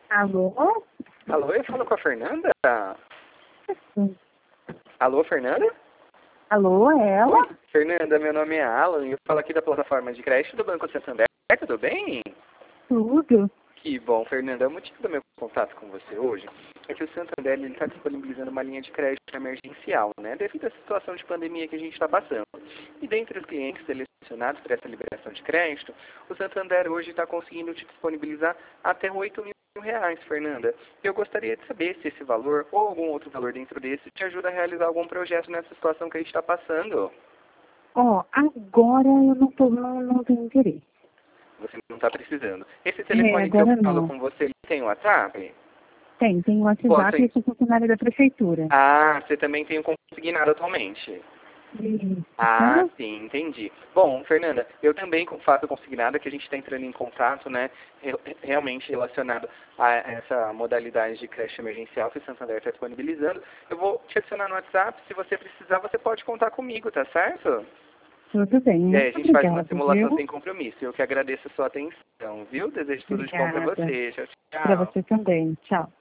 Alô? Alô, eu falo com a Fernanda? Sim. Alô, Fernanda? Alô, é ela? Oi, Fernanda, meu nome é Alan e eu falo aqui da plataforma de crédito do Banco Santander. Tudo bem? Tudo? Que bom, Fernanda. O motivo do meu contato com você hoje é que o Santander está disponibilizando uma linha de crédito emergencial, né? Devido à situação de pandemia que a gente está passando. E dentre os clientes selecionados para essa liberação de crédito, o Santander hoje está conseguindo te disponibilizar até R$ 8.000, Fernanda. Eu gostaria de saber se esse valor ou algum outro valor dentro desse te ajuda a realizar algum projeto nessa situação que a gente está passando. Ó, agora eu não tenho interesse. Você não está precisando. Esse telefone que eu Agora falo não. com você, ele tem WhatsApp? Tem WhatsApp e eu sou funcionária da prefeitura. Ah, você também tem um consignado atualmente. Isso, Ah, tá? sim, entendi. Bom, Fernanda, eu também faço consignado, que a gente está entrando em contato, né, realmente relacionado a essa modalidade de crédito emergencial que o Santander está disponibilizando. Eu vou te adicionar no WhatsApp, se você precisar, você pode contar comigo, tá certo? Tudo bem, E aí a muito gente faz uma obrigada, simulação viu? sem compromisso. Eu que agradeço a sua atenção, viu? Desejo tudo de bom para Obrigada. você. Tchau, Para tchau. você também. Tchau.